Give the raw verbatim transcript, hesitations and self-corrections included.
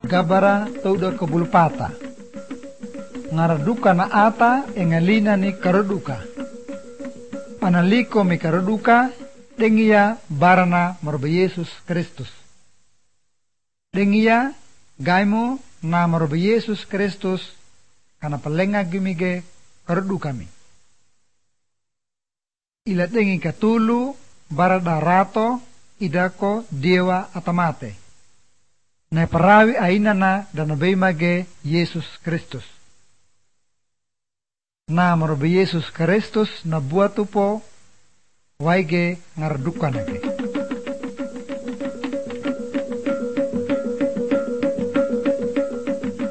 gabara tauda kabulpata. Ngaraduka na ata engalina ni karuduka. Analiko mi karuduka dengia barana marba Yesus Kristus. Dengia gaimo na marba Yesus Kristus kana palenga gimige karuduka mi. Ila dengi katulu barada rato idako dewa atamate. Na parawi aina na danabay mage Yesus Kristus. Na marba Yesus Kristus na buatu po waige ngarduka nage.